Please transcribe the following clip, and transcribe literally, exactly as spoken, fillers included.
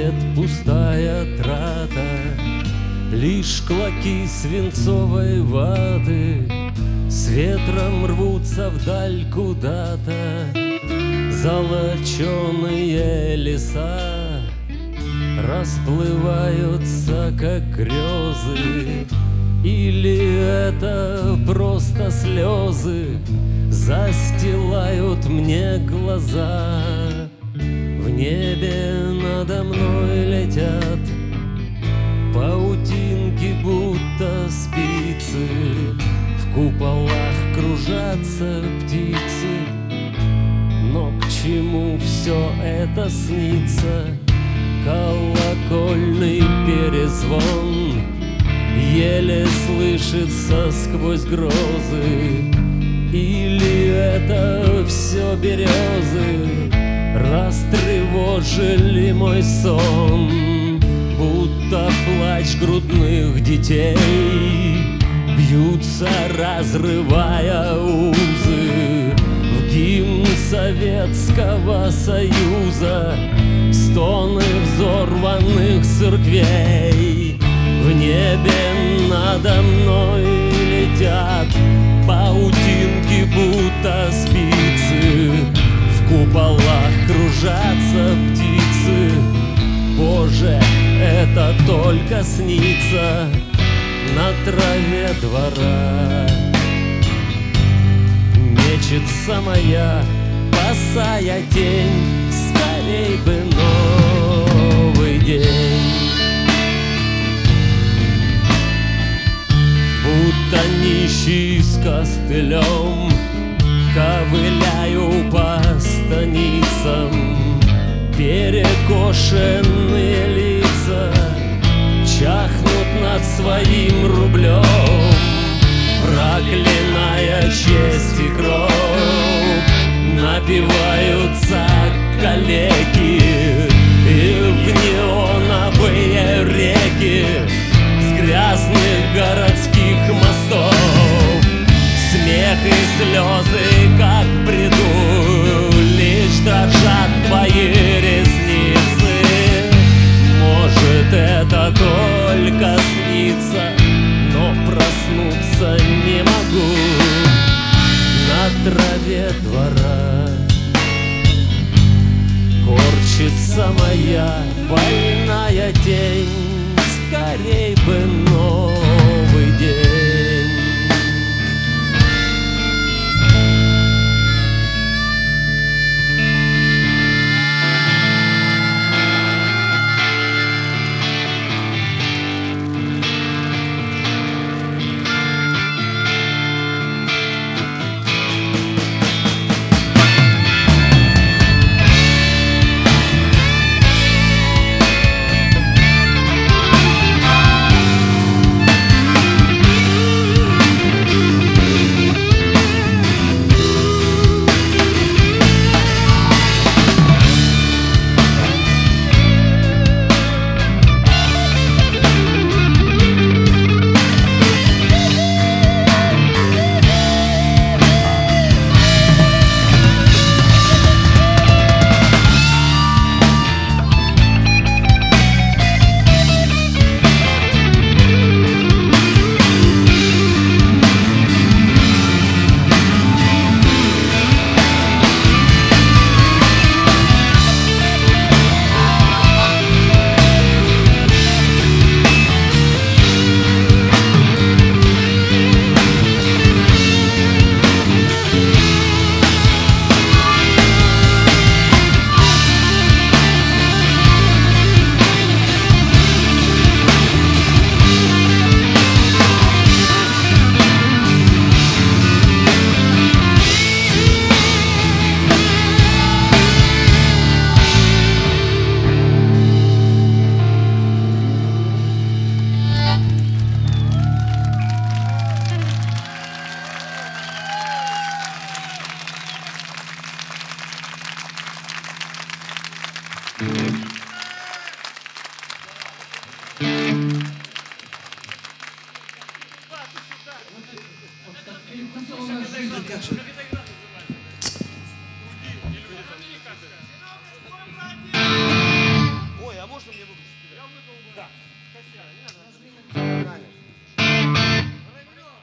свет пустая трата, лишь клоки свинцовой ваты с ветром рвутся вдаль куда-то. Золоченые леса расплываются, как грезы, или это просто слезы застилают мне глаза. В небе надо мной летят паутинки, будто спицы, в куполах кружатся птицы. Но к чему все это снится? Колокольный перезвон еле слышится сквозь грозы, или это все березы растревожили мой сон, будто плач грудных детей бьются, разрывая узы. В гимн Советского Союза стоны взорванных церквей. В небе надо мной летят паутинки, будто спицы, в куполах кружатся птицы. Боже, это только снится на траве двора. Мечется моя босая тень, скорей бы новый день. Будто нищий с костылем ковыляю по станицам, перекошенные лица чахнут над своим рублем, проклиная честь и кровь. Напиваются калеки и в неоновые реки с грязных городских мостов. Смех и слезы, как в бреду, лишь дрожат твои ресницы. Может, это только снится, но проснуться не могу. На траве двора корчится моя больная тень, скорей бы новый день. Как же?